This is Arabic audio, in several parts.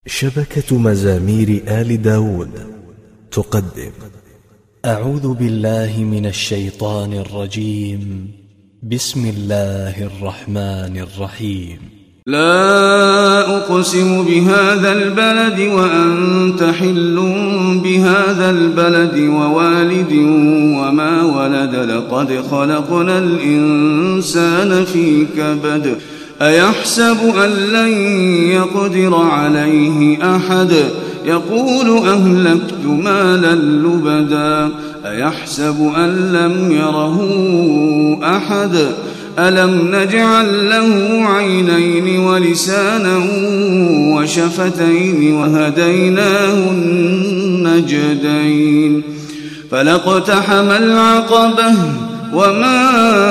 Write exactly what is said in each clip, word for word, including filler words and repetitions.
شبكة مزامير آل داود تقدم. أعوذ بالله من الشيطان الرجيم. بسم الله الرحمن الرحيم. لا أقسم بهذا البلد وأنت حل بهذا البلد ووالد وما ولد لقد خلقنا الإنسان في كبد أيحسب أن لن يقدر عليه أحد يقول أهلكت مالا لبدا أيحسب أن لم يره أحد ألم نجعل له عينين ولسانا وشفتين وهديناه النجدين فلاقتحم العقبة وما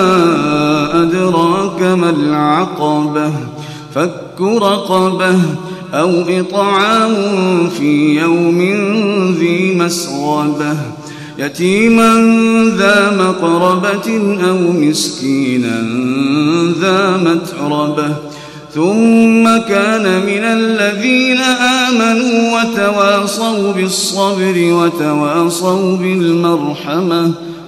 أدراك ما العقبة فك رقبة أو إطعام في يوم ذي مسغبة يتيما ذا مقربة أو مسكينا ذا متربة ثم كان من الذين آمنوا وتواصوا بالصبر وتواصوا بالمرحمة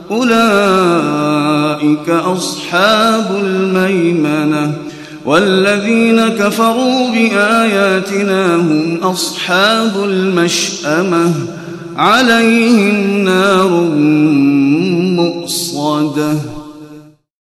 أولئك أصحاب الميمنة والذين كفروا بآياتنا هم أصحاب المشأمة عليهم نار مؤصدة.